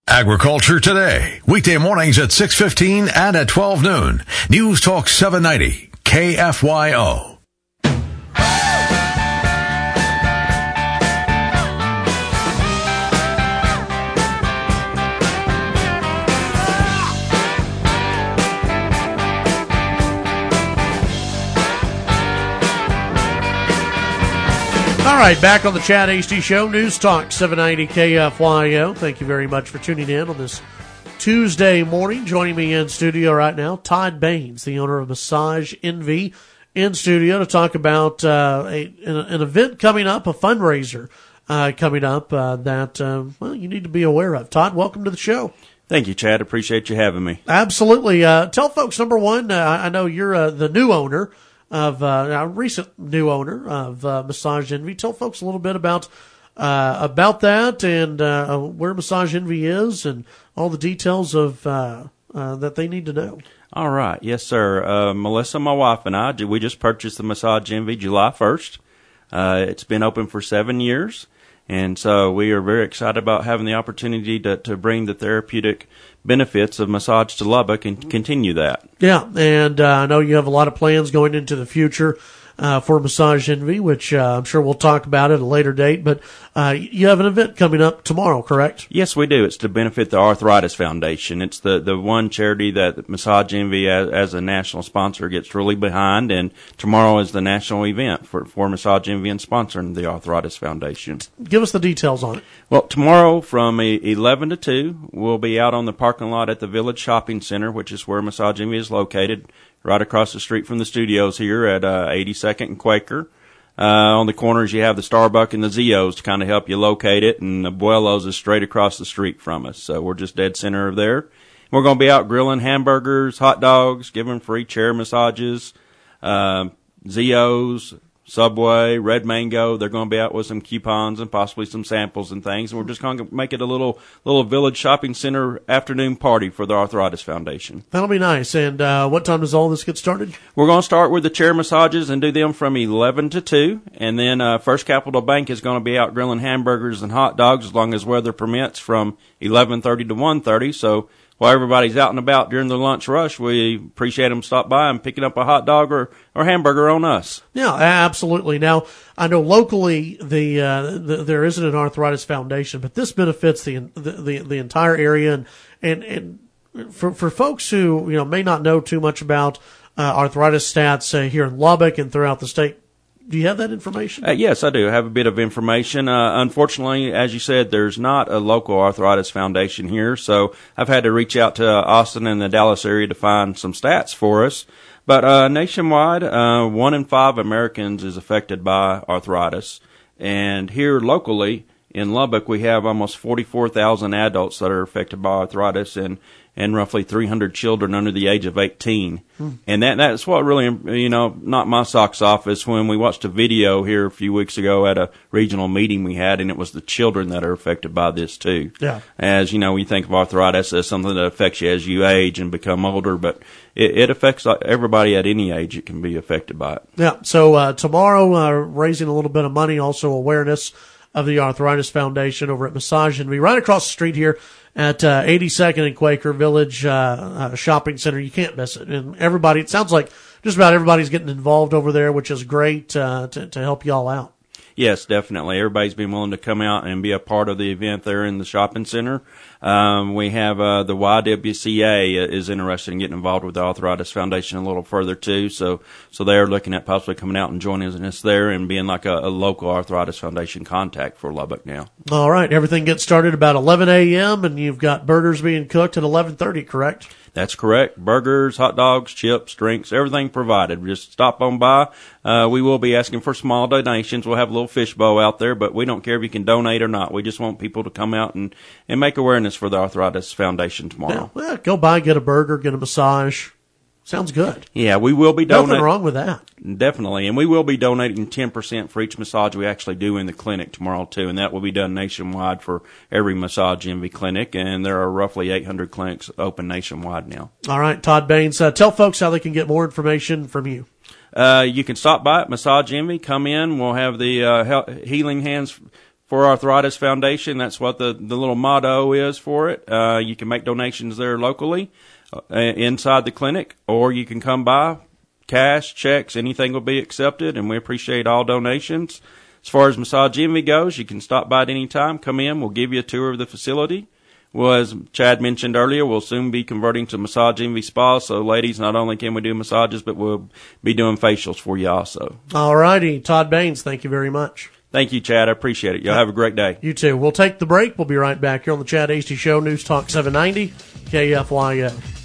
Agriculture Today, weekday mornings at 6:15 and at 12 noon. News Talk 790, KFYO. All right, back on the Chad Hasty Show, News Talk 790 KFYO. Thank you very much for tuning in on this Tuesday morning. Joining me in studio right now, Todd Baines, the owner of Massage Envy, in studio to talk about an event coming up, a fundraiser coming up that you need to be aware of. Todd, welcome to the show. Thank you, Chad. Appreciate you having me. Absolutely. Tell folks, number one, I know you're the new owner of a recent new owner of Massage Envy. Tell folks a little bit about that and where Massage Envy is and all the details of that they need to know. All right. Yes, sir. Melissa, my wife, and I, we just purchased the Massage Envy July 1st. It's been open for 7 years. And so we are very excited about having the opportunity to bring the therapeutic benefits of massage to Lubbock and continue that. Yeah, and I know you have a lot of plans going into the future for Massage Envy, which I'm sure we'll talk about at a later date. But you have an event coming up tomorrow, correct? Yes, we do. It's to benefit the Arthritis Foundation. It's the one charity that Massage Envy, as a national sponsor, gets really behind. And tomorrow is the national event for Massage Envy and sponsoring the Arthritis Foundation. Give us the details on it. Well, tomorrow from 11 to 2, we'll be out on the parking lot at the Village Shopping Center, which is where Massage Envy is located, right across the street from the studios here at 82nd and Quaker. On the corners, you have the Starbucks and the Zio's to kind of help you locate it, and the Abuelo's is straight across the street from us. So we're just dead center of there. We're going to be out grilling hamburgers, hot dogs, giving free chair massages, Zio's, Subway, Red Mango. They're going to be out with some coupons and possibly some samples and things. And we're just going to make it a little Village Shopping Center afternoon party for the Arthritis Foundation. That'll be nice. And what time does all this get started? We're going to start with the chair massages and do them from 11 to 2. And then First Capital Bank is going to be out grilling hamburgers and hot dogs as long as weather permits from 11:30 to 1:30. So while everybody's out and about during the lunch rush, we appreciate them stop by and picking up a hot dog or hamburger on us. Yeah, absolutely. Now, I know locally there isn't an Arthritis Foundation, but this benefits the entire area. And for folks who may not know too much about arthritis stats here in Lubbock and throughout the state, do you have that information? Yes, I do. I have a bit of information. Unfortunately, as you said, there's not a local arthritis foundation here, so I've had to reach out to Austin and the Dallas area to find some stats for us. But nationwide, 1 in 5 Americans is affected by arthritis. And here locally in Lubbock, we have almost 44,000 adults that are affected by arthritis and roughly 300 children under the age of 18. And that's what really, knocked my socks off is when we watched a video here a few weeks ago at a regional meeting we had, and it was the children that are affected by this too. Yeah. As you know, we think of arthritis as something that affects you as you age and become older, but it affects everybody at any age. It can be affected by it. Yeah. So tomorrow, raising a little bit of money, also awareness of the Arthritis Foundation over at Massage Envy, right across the street here at 82nd and Quaker Village Shopping Center. You can't miss it. And everybody, it sounds like just about everybody's getting involved over there, which is great to help you all out. Yes, definitely. Everybody's been willing to come out and be a part of the event there in the shopping center. We have the YWCA is interested in getting involved with the Arthritis Foundation a little further too. So they're looking at possibly coming out and joining us there and being like a local Arthritis Foundation contact for Lubbock now. All right. Everything gets started about 11 a.m. and you've got burgers being cooked at 11:30, correct? That's correct. Burgers, hot dogs, chips, drinks, everything provided. Just stop on by. We will be asking for small donations. We'll have a little fishbowl out there, but we don't care if you can donate or not. We just want people to come out and make awareness for the Arthritis Foundation tomorrow. Yeah, well, go by, get a burger, get a massage. Sounds good. Yeah, we will be donating. Nothing wrong with that. Definitely. And we will be donating 10% for each massage we actually do in the clinic tomorrow, too. And that will be done nationwide for every Massage Envy clinic. And there are roughly 800 clinics open nationwide now. All right, Todd Baines, tell folks how they can get more information from you. You can stop by at Massage Envy. Come in. We'll have the Healing Hands for Arthritis Foundation. That's what the little motto is for it. You can make donations there locally inside the clinic, or you can come by. Cash, checks, anything will be accepted, and we appreciate all donations. As far as Massage Envy goes, you can stop by at any time, come in, we'll give you a tour of the facility. Well, as Chad mentioned earlier, we'll soon be converting to Massage Envy Spa, so ladies, not only can we do massages, but we'll be doing facials for you also. All righty. Todd Baines, thank you very much. Thank you, Chad. I appreciate it. Y'all have a great day. You too. We'll take the break. We'll be right back here on the Chad Hasty Show, News Talk 790, KFYO.